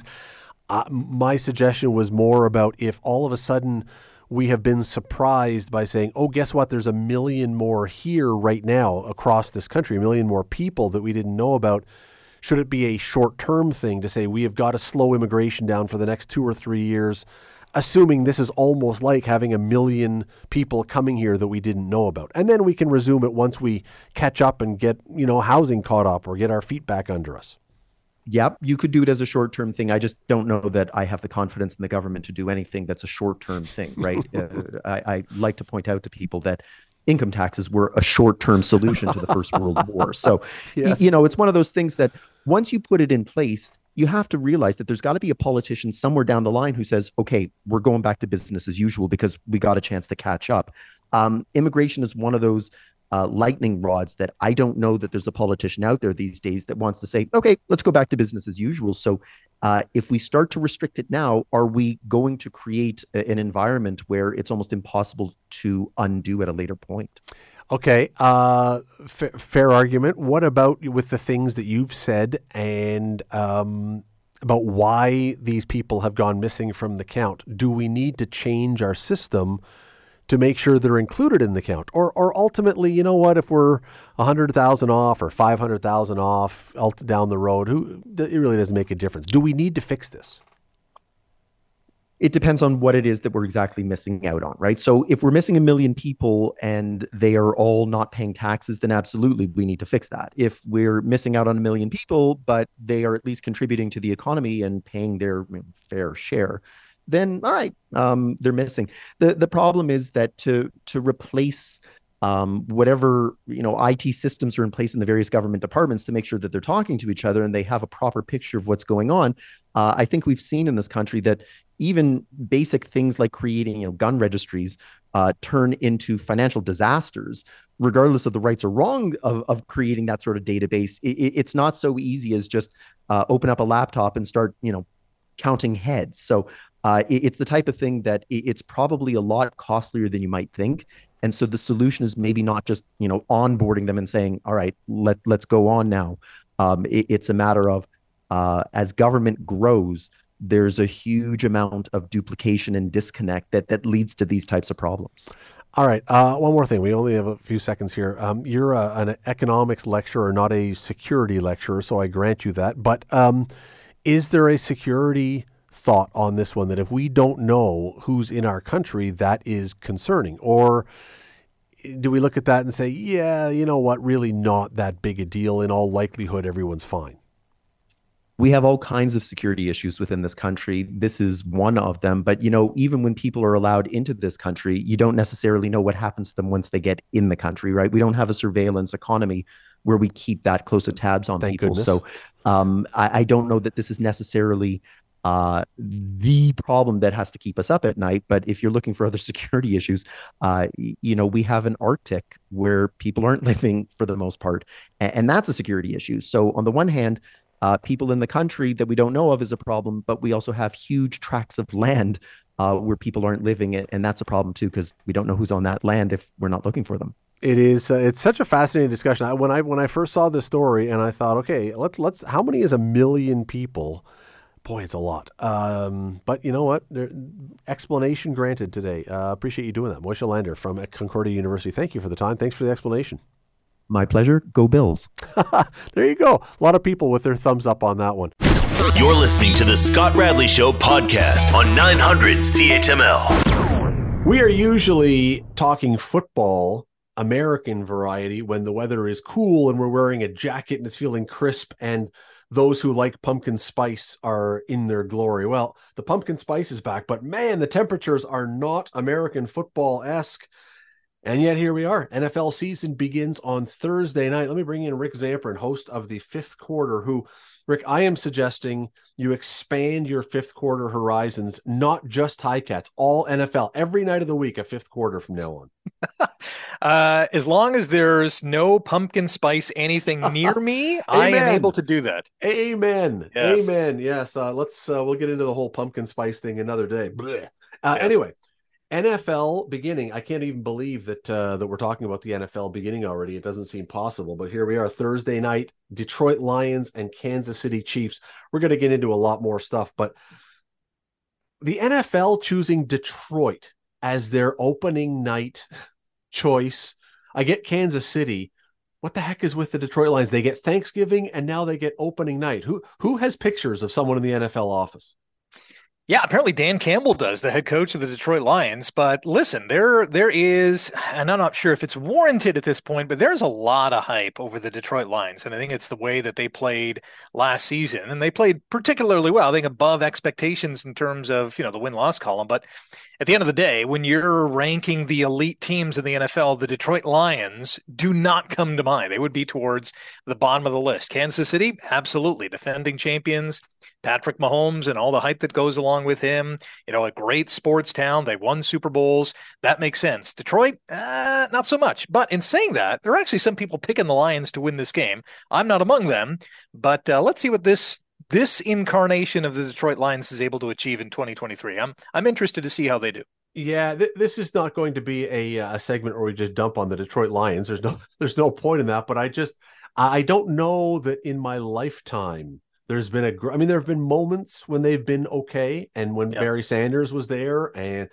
My suggestion was more about if all of a sudden we have been surprised by saying, oh, guess what? There's 1 million more here right now across this country, 1 million more people that we didn't know about. Should it be a short-term thing to say we have got to slow immigration down for the next 2 or 3 years, assuming this is almost like having 1 million people coming here that we didn't know about? And then we can resume it once we catch up and get, housing caught up or get our feet back under us. Yep, you could do it as a short-term thing. I just don't know that I have the confidence in the government to do anything that's a short-term thing, right? I like to point out to people that income taxes were a short-term solution to the First World War. So, yes. It's one of those things that once you put it in place, you have to realize that there's got to be a politician somewhere down the line who says, okay, we're going back to business as usual because we got a chance to catch up. Immigration is one of those lightning rods that I don't know that there's a politician out there these days that wants to say, okay, let's go back to business as usual. So if we start to restrict it now, are we going to create an environment where it's almost impossible to undo at a later point? Okay, fair argument. What about with the things that you've said and about why these people have gone missing from the count? Do we need to change our system to make sure they're included in the count? Or ultimately, you know what, if we're 100,000 off or 500,000 off down the road, it really doesn't make a difference. Do we need to fix this? It depends on what it is that we're exactly missing out on, right? So if we're missing 1 million people and they are all not paying taxes, then absolutely we need to fix that. If we're missing out on 1 million people, but they are at least contributing to the economy and paying their fair share, then all right, they're missing. The problem is that to replace whatever IT systems are in place in the various government departments to make sure that they're talking to each other and they have a proper picture of what's going on. I think we've seen in this country that even basic things like creating gun registries turn into financial disasters, regardless of the rights or wrong of creating that sort of database. It's not so easy as just open up a laptop and start counting heads. So it's the type of thing that it's probably a lot costlier than you might think. And so the solution is maybe not just, onboarding them and saying, all right, let's go on now. It's a matter of as government grows, there's a huge amount of duplication and disconnect that leads to these types of problems. All right. One more thing. We only have a few seconds here. You're an economics lecturer, not a security lecturer, so I grant you that. But is there a security thought on this one that if we don't know who's in our country, that is concerning? Or do we look at that and say, yeah, you know what, really not that big a deal. In all likelihood, everyone's fine? We have all kinds of security issues within this country. This is one of them. But, even when people are allowed into this country, you don't necessarily know what happens to them once they get in the country, right? We don't have a surveillance economy where we keep that close of tabs on Thank people. goodness. So I don't know that this is necessarily the problem that has to keep us up at night. But if you're looking for other security issues, we have an Arctic where people aren't living for the most part, and that's a security issue. So on the one hand, people in the country that we don't know of is a problem, but we also have huge tracts of land where people aren't living, and that's a problem too, because we don't know who's on that land if we're not looking for them. It is. It's such a fascinating discussion. When I first saw this story, and I thought, okay, let's. How many is 1 million people? Boy, it's a lot. But you know what? Explanation granted today. Appreciate you doing that, Moishe Lander from Concordia University. Thank you for the time. Thanks for the explanation. My pleasure. Go Bills. There you go. A lot of people with their thumbs up on that one. You're listening to the Scott Radley Show podcast on 900 CHML. We are usually talking football, American variety, when the weather is cool and we're wearing a jacket and it's feeling crisp and those who like pumpkin spice are in their glory. Well, the pumpkin spice is back, but man, the temperatures are not American football-esque. And yet here we are. NFL season begins on Thursday night. Let me bring in Rick Zamperin, host of the Fifth Quarter, who, Rick, I am suggesting you expand your fifth quarter horizons, not just Ticats, all NFL, every night of the week, a fifth quarter from now on. As long as there's no pumpkin spice anything near me, I am able to do that. Amen. Yes. Amen. Yes. We'll get into the whole pumpkin spice thing another day. Anyway. NFL beginning. I can't even believe that we're talking about the NFL beginning already. It doesn't seem possible, but here we are, Thursday night, Detroit Lions and Kansas City Chiefs. We're going to get into a lot more stuff, but the NFL choosing Detroit as their opening night choice. I get Kansas City. What the heck is with the Detroit Lions? They get Thanksgiving and now they get opening night. Who has pictures of someone in the NFL office? Yeah, apparently Dan Campbell does, the head coach of the Detroit Lions. But listen, there is, and I'm not sure if it's warranted at this point, but there's a lot of hype over the Detroit Lions. And I think it's the way that they played last season. And they played particularly well, I think above expectations in terms of, the win-loss column. But at the end of the day, when you're ranking the elite teams in the NFL, the Detroit Lions do not come to mind. They would be towards the bottom of the list. Kansas City, absolutely. Defending champions, Patrick Mahomes and all the hype that goes along with him. A great sports town. They won Super Bowls. That makes sense. Detroit, not so much. But in saying that, there are actually some people picking the Lions to win this game. I'm not among them. But let's see what this incarnation of the Detroit Lions is able to achieve in 2023. I'm interested to see how they do. Yeah, this is not going to be a segment where we just dump on the Detroit Lions. There's no point in that. But I don't know that in my lifetime there's been there have been moments when they've been okay, and when Barry Sanders was there and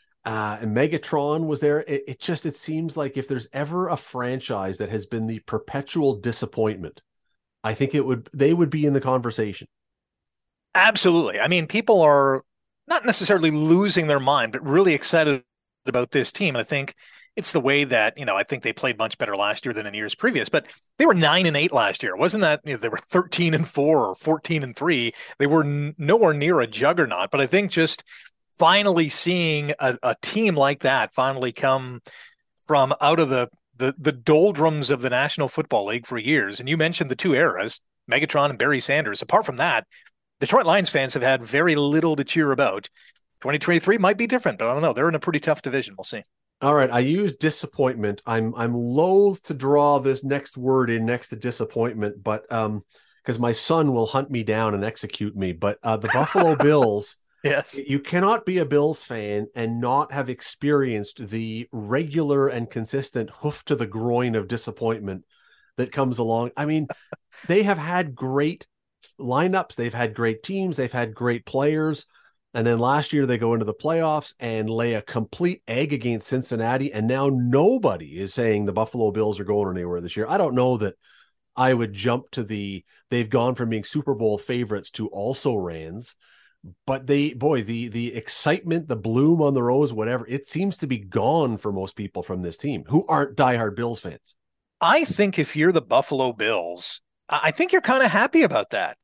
Megatron was there. It seems like if there's ever a franchise that has been the perpetual disappointment, I think they would be in the conversation. Absolutely. I mean, people are not necessarily losing their mind, but really excited about this team. And I think it's the way that, I think they played much better last year than in years previous, but they were 9-8 last year. It wasn't that they were 13-4 or 14-3. They were nowhere near a juggernaut, but I think just finally seeing a team like that finally come from out of the doldrums of the National Football League for years. And you mentioned the two eras, Megatron and Barry Sanders. Apart from that, Detroit Lions fans have had very little to cheer about. 2023 might be different, but I don't know. They're in a pretty tough division. We'll see. All right. I use disappointment. I'm loath to draw this next word in next to disappointment, but because my son will hunt me down and execute me. But the Buffalo Bills, yes, you cannot be a Bills fan and not have experienced the regular and consistent hoof to the groin of disappointment that comes along. I mean, they have had great lineups. They've had great teams. They've had great players. And then last year they go into the playoffs and lay a complete egg against Cincinnati. And now nobody is saying the Buffalo Bills are going anywhere this year. I don't know that I would jump to they've gone from being Super Bowl favorites to also rans, but the excitement, the bloom on the rose, whatever, it seems to be gone for most people from this team who aren't diehard Bills fans. I think if you're the Buffalo Bills, I think you're kind of happy about that.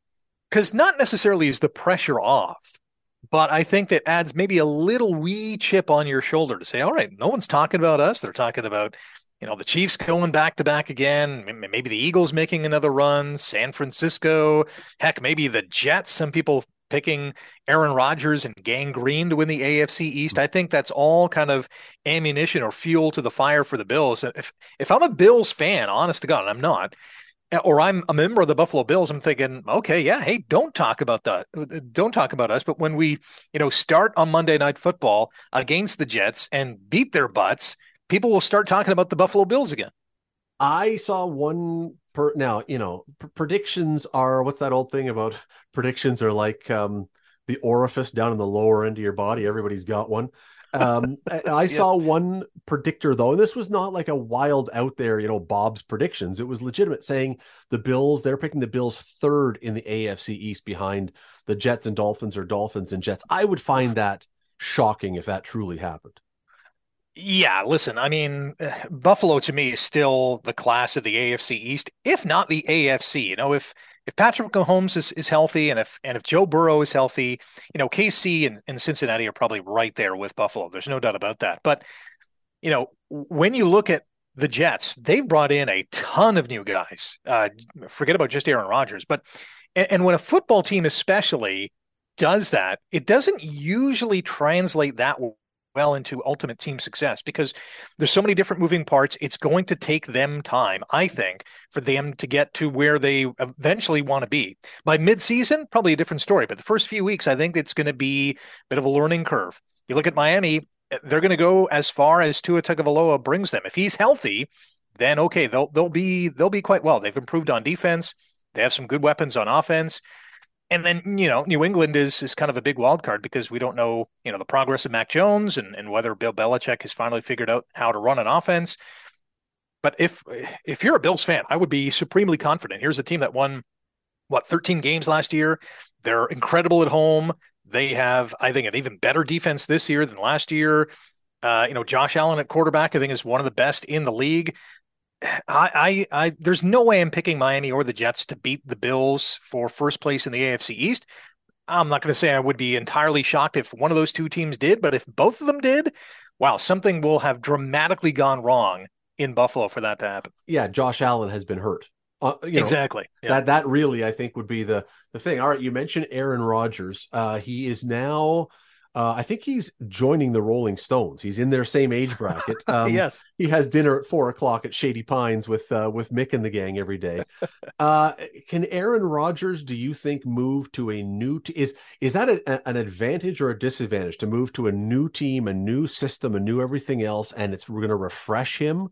Because not necessarily is the pressure off, but I think that adds maybe a little wee chip on your shoulder to say, all right, no one's talking about us. They're talking about, the Chiefs going back to back again. Maybe the Eagles making another run, San Francisco, heck, maybe the Jets. Some people picking Aaron Rodgers and Gang Green to win the AFC East. I think that's all kind of ammunition or fuel to the fire for the Bills. If I'm a Bills fan, honest to God, and I'm not, or I'm a member of the Buffalo Bills, I'm thinking, okay, yeah, hey, don't talk about that. Don't talk about us. But when we, start on Monday Night Football against the Jets and beat their butts, people will start talking about the Buffalo Bills again. I saw one predictions are, what's that old thing about predictions are like the orifice down in the lower end of your body. Everybody's got one. I saw one predictor though, and this was not like a wild out there, Bob's predictions. It was legitimate, saying the Bills, they're picking the Bills third in the AFC East behind the Jets and Dolphins, or Dolphins and Jets. I would find that shocking if that truly happened. Yeah, listen, I mean, Buffalo to me is still the class of the AFC East, if not the AFC. If Patrick Mahomes is healthy, and if Joe Burrow is healthy, KC and Cincinnati are probably right there with Buffalo. There's no doubt about that. But when you look at the Jets, they've brought in a ton of new guys. Forget about just Aaron Rodgers, but and when a football team especially does that, it doesn't usually translate that well into ultimate team success, because there's so many different moving parts. It's going to take them time, I think, for them to get to where they eventually want to be. By midseason, probably a different story, but the first few weeks, I think it's going to be a bit of a learning curve. You look at Miami, they're going to go as far as Tua Tagovailoa brings them. If he's healthy, then okay, they'll be quite well. They've improved on defense. They have some good weapons on offense. And then, New England is kind of a big wild card, because we don't know, the progress of Mac Jones and whether Bill Belichick has finally figured out how to run an offense. But if you're a Bills fan, I would be supremely confident. Here's a team that won, 13 games last year. They're incredible at home. They have, I think, an even better defense this year than last year. Josh Allen at quarterback, I think, is one of the best in the league. I there's no way I'm picking Miami or the Jets to beat the Bills for first place in the AFC East. I'm not going to say I would be entirely shocked if one of those two teams did, but if both of them did, wow, something will have dramatically gone wrong in Buffalo for that to happen. Yeah, Josh Allen has been hurt. Exactly. Yeah. That really, I think, would be the thing. All right, you mentioned Aaron Rodgers. He is now, I think he's joining the Rolling Stones. He's in their same age bracket. Yes. He has dinner at 4:00 at Shady Pines with Mick and the gang every day. Can Aaron Rodgers, do you think, move to a new is that an advantage or a disadvantage to move to a new team, a new system, a new everything else, and we're going to refresh him?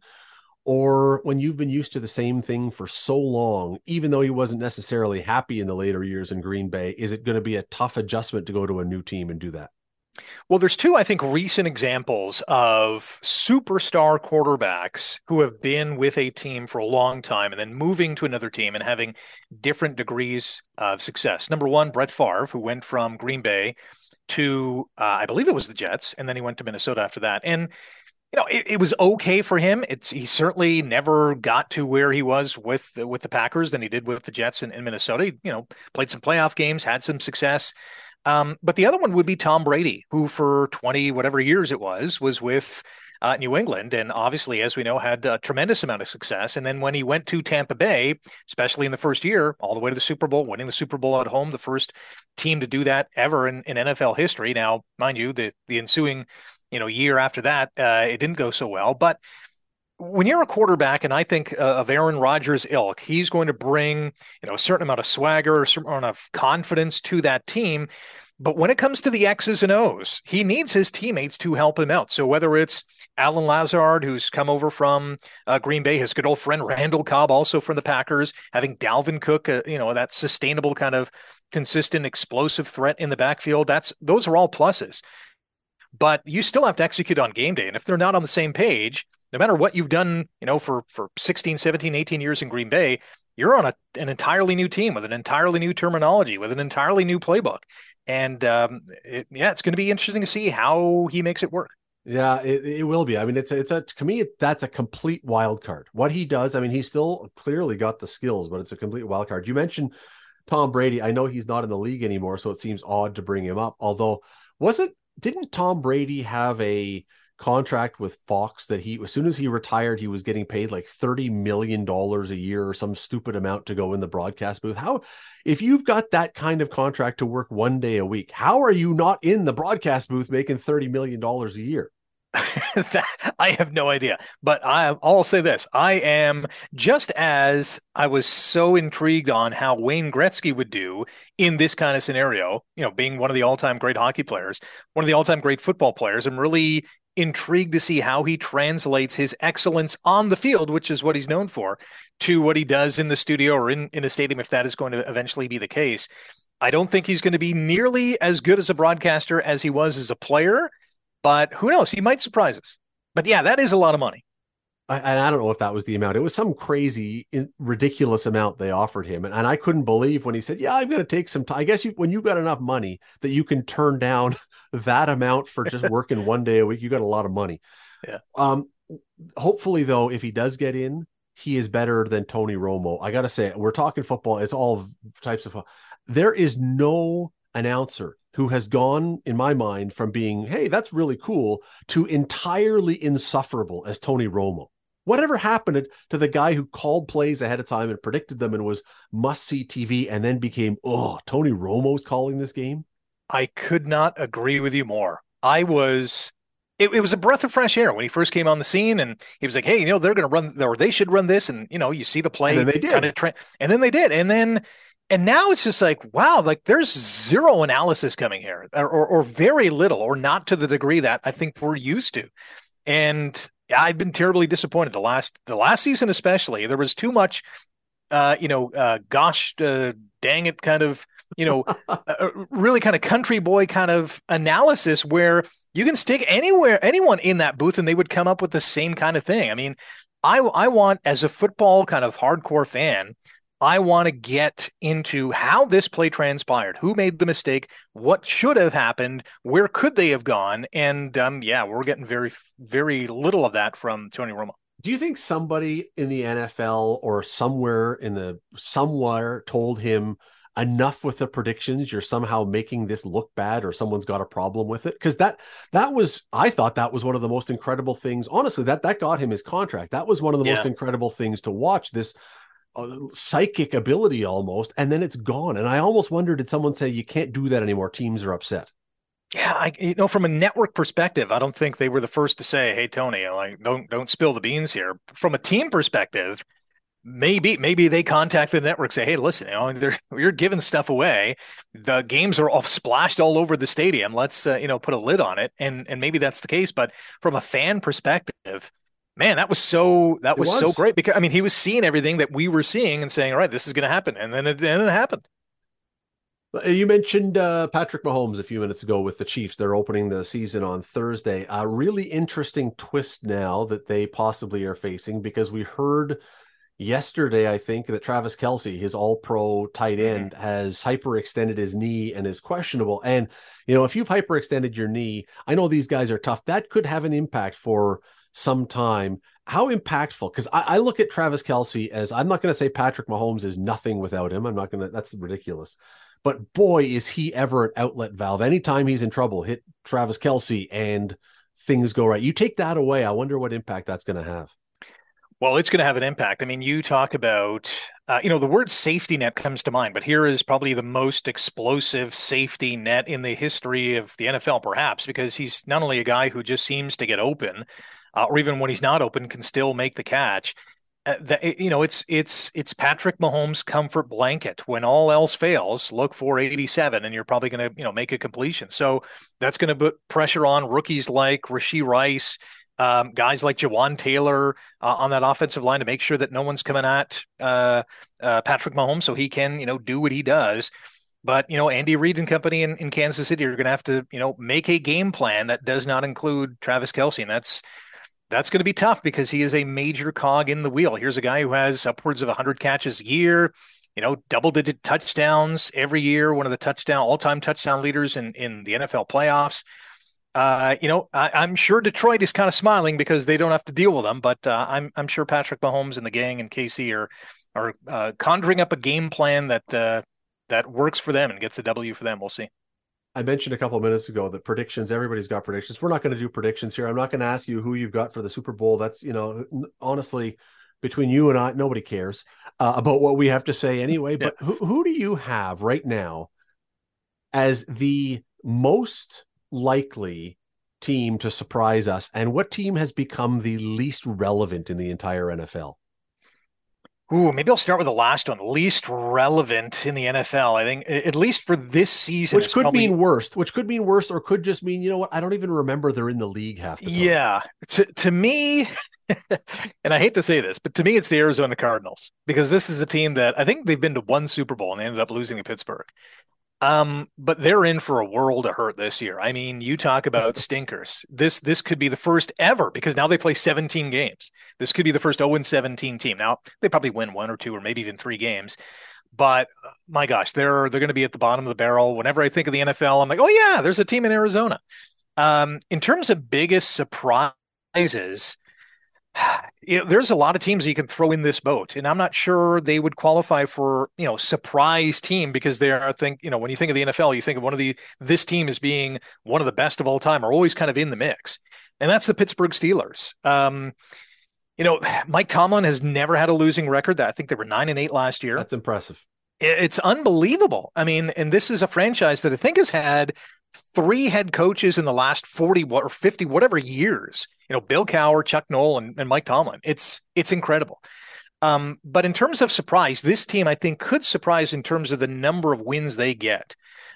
Or when you've been used to the same thing for so long, even though he wasn't necessarily happy in the later years in Green Bay, is it going to be a tough adjustment to go to a new team and do that? Well, there's two, I think, recent examples of superstar quarterbacks who have been with a team for a long time and then moving to another team and having different degrees of success. Number one, Brett Favre, who went from Green Bay to, I believe it was the Jets, and then he went to Minnesota after that. And it was okay for him. He certainly never got to where he was with the Packers than he did with the Jets in Minnesota. He, played some playoff games, had some success. But the other one would be Tom Brady, who for 20 whatever years it was with New England, and obviously, as we know, had a tremendous amount of success. And then when he went to Tampa Bay, especially in the first year, all the way to the Super Bowl, winning the Super Bowl at home, the first team to do that ever in NFL history. Now, mind you, the ensuing year after that, it didn't go so well. But when you're a quarterback, and I think of Aaron Rodgers' ilk, he's going to bring a certain amount of swagger, a certain amount of confidence to that team. But when it comes to the X's and O's, he needs his teammates to help him out. So whether it's Alan Lazard, who's come over from Green Bay, his good old friend Randall Cobb, also from the Packers, having Dalvin Cook, that sustainable kind of consistent explosive threat in the backfield, those are all pluses. But you still have to execute on game day. And if they're not on the same page, no matter what you've done, for 16, 17, 18 years in Green Bay, you're on an entirely new team with an entirely new terminology, with an entirely new playbook. And it's going to be interesting to see how he makes it work. Yeah, it will be. I mean, to me, that's a complete wild card. What he does, I mean, he's still clearly got the skills, but it's a complete wild card. You mentioned Tom Brady, I know he's not in the league anymore, so it seems odd to bring him up. Although, didn't Tom Brady have a contract with Fox that as soon as he retired, he was getting paid like $30 million a year or some stupid amount to go in the broadcast booth? If you've got that kind of contract to work 1 day a week, how are you not in the broadcast booth making $30 million a year? I have no idea, but I'll say this. I am just as I was so intrigued on how Wayne Gretzky would do in this kind of scenario, being one of the all-time great hockey players, one of the all-time great football players. I'm really intrigued to see how he translates his excellence on the field, which is what he's known for, to what he does in the studio or in a stadium, if that is going to eventually be the case. I don't think he's going to be nearly as good as a broadcaster as he was as a player, but who knows? He might surprise us. But yeah, that is a lot of money. I don't know if that was the amount. It was some crazy, ridiculous amount they offered him. And I couldn't believe when he said, yeah, I'm going to take some time. I guess when you've got enough money that you can turn down that amount for just working 1 day a week, you got a lot of money. Yeah. Hopefully, though, if he does get in, he is better than Tony Romo. I got to say, we're talking football. It's all types of. There is no announcer who has gone, in my mind, from being, hey, that's really cool, to entirely insufferable as Tony Romo. Whatever happened to the guy who called plays ahead of time and predicted them and was must-see TV and then became, Tony Romo's calling this game? I could not agree with you more. It was a breath of fresh air when he first came on the scene, and he was like, hey, they're going to run, or they should run this, and, you see the play. And then they did. And then they did. And now it's just like, wow, like there's zero analysis coming here, or very little, or not to the degree that I think we're used to. And I've been terribly disappointed the last season, especially. There was too much, gosh, dang it, kind of, really kind of country boy kind of analysis where you can stick anyone in that booth and they would come up with the same kind of thing. I mean, I want, as a football kind of hardcore fan, I want to get into how this play transpired, who made the mistake, what should have happened, where could they have gone, and we're getting very, very little of that from Tony Romo. Do you think somebody in the NFL or somewhere told him enough with the predictions? You're somehow making this look bad, or someone's got a problem with it? Because I thought that was one of the most incredible things. Honestly, that got him his contract. That was one of the most incredible things to watch. This psychic ability almost, and then it's gone. And I almost wonder, did someone say you can't do that anymore? Teams are upset. Yeah, from a network perspective, I don't think they were the first to say, "Hey, Tony, like don't spill the beans here." From a team perspective, maybe they contact the network, say, "Hey, listen, you're giving stuff away. The games are all splashed all over the stadium. Let's put a lid on it." And maybe that's the case. But from a fan perspective, man, that was so great, because I mean, he was seeing everything that we were seeing and saying, all right, this is going to happen. And then it happened. You mentioned Patrick Mahomes a few minutes ago with the Chiefs. They're opening the season on Thursday. A really interesting twist now that they possibly are facing, because we heard yesterday, I think, that Travis Kelce, his all-pro tight end, has hyperextended his knee and is questionable. And, if you've hyperextended your knee, I know these guys are tough. That could have an impact for some time. How impactful? Because I look at Travis Kelce as, I'm not going to say Patrick Mahomes is nothing without him. I'm not going to, that's ridiculous. But boy, is he ever an outlet valve. Anytime he's in trouble, hit Travis Kelce and things go right. You take that away, I wonder what impact that's going to have. Well, it's going to have an impact. I mean, you talk about, the word safety net comes to mind, but here is probably the most explosive safety net in the history of the NFL, perhaps, because he's not only a guy who just seems to get open, or even when he's not open, can still make the catch. It's Patrick Mahomes' comfort blanket. When all else fails, look for 87, and you're probably going to make a completion. So that's going to put pressure on rookies like Rashee Rice, guys like Jawan Taylor on that offensive line, to make sure that no one's coming at Patrick Mahomes so he can do what he does. But Andy Reid and company in Kansas City are going to have to make a game plan that does not include Travis Kelce, and that's going to be tough, because he is a major cog in the wheel. Here's a guy who has upwards of 100 catches a year, double-digit touchdowns every year, one of the all-time touchdown leaders in the NFL playoffs. I'm sure Detroit is kind of smiling because they don't have to deal with them, but I'm sure Patrick Mahomes and the gang and KC are conjuring up a game plan that that works for them and gets a W for them. We'll see. I mentioned a couple of minutes ago that predictions, everybody's got predictions. We're not going to do predictions here. I'm not going to ask you who you've got for the Super Bowl. That's, honestly, between you and I, nobody cares about what we have to say anyway. But who do you have right now as the most likely team to surprise us? And what team has become the least relevant in the entire NFL? Ooh, maybe I'll start with the last one. Least relevant in the NFL. I think, at least for this season. Which could mean worst, or could just mean, you know what, I don't even remember they're in the league half the time. Yeah. To me, and I hate to say this, but to me, it's the Arizona Cardinals, because this is a team that I think they've been to one Super Bowl and they ended up losing to Pittsburgh. But they're in for a world of hurt this year. I mean, you talk about stinkers. This could be the first ever, because now they play 17 games. This could be the first 0-17 team. Now they probably win 1 or 2 or maybe even 3 games, but my gosh, they're going to be at the bottom of the barrel. Whenever I think of the NFL, I'm like, oh yeah, there's a team in Arizona. In terms of biggest surprises, there's a lot of teams you can throw in this boat, and I'm not sure they would qualify for, surprise team, because when you think of the NFL, you think of this team as being one of the best of all time, or always kind of in the mix. And that's the Pittsburgh Steelers. Mike Tomlin has never had a losing record. I think they were 9-8 last year. That's impressive. It's unbelievable. I mean, and this is a franchise that I think has had 3 head coaches in the last 40 or 50, whatever years, Bill Cowher, Chuck Noll, and Mike Tomlin. It's incredible. But in terms of surprise, this team, I think, could surprise in terms of the number of wins they get.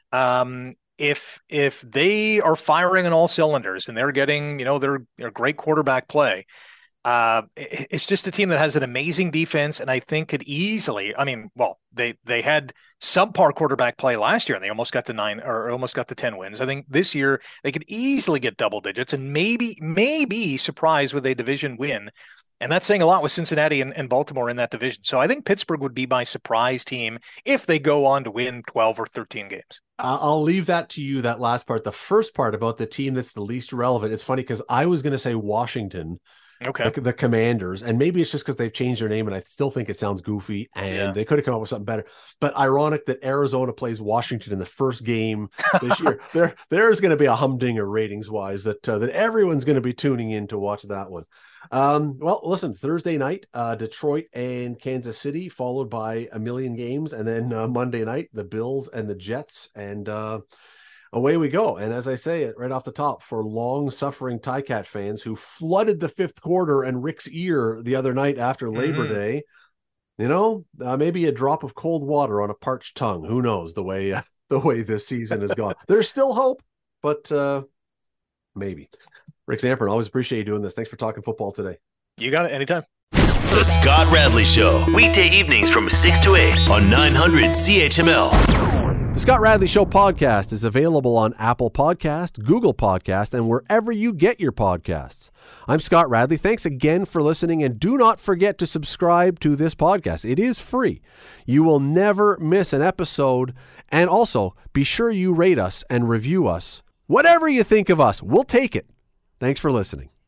If they are firing on all cylinders and they're getting, their great quarterback play, it's just a team that has an amazing defense, and I think could easily, they had subpar quarterback play last year and they almost got to 9 or almost got to 10 wins. I think this year they could easily get double digits and maybe surprise with a division win. And that's saying a lot with Cincinnati and Baltimore in that division. So I think Pittsburgh would be my surprise team if they go on to win 12 or 13 games. I'll leave that to you, that last part. The first part about the team that's the least relevant, it's funny because I was going to say Washington. Okay. The Commanders, and maybe it's just because they've changed their name, and I still think it sounds goofy, and they could have come up with something better. But ironic that Arizona plays Washington in the first game this year. There is going to be a humdinger ratings-wise that everyone's going to be tuning in to watch that one. Well, listen, Thursday night, Detroit and Kansas City, followed by a million games, and then Monday night, the Bills and the Jets, and away we go. And as I say it right off the top, for long-suffering Ticat fans who flooded the 5th quarter and Rick's ear the other night after Labor Day, maybe a drop of cold water on a parched tongue. Who knows the way this season has gone. There's still hope, but maybe. Rick Zamperin, always appreciate you doing this. Thanks for talking football today. You got it. Anytime. The Scott Radley Show, weekday evenings from 6 to 8 on 900 CHML. The Scott Radley Show podcast is available on Apple Podcast, Google Podcast, and wherever you get your podcasts. I'm Scott Radley. Thanks again for listening, and do not forget to subscribe to this podcast. It is free. You will never miss an episode, and also be sure you rate us and review us. Whatever you think of us, we'll take it. Thanks for listening.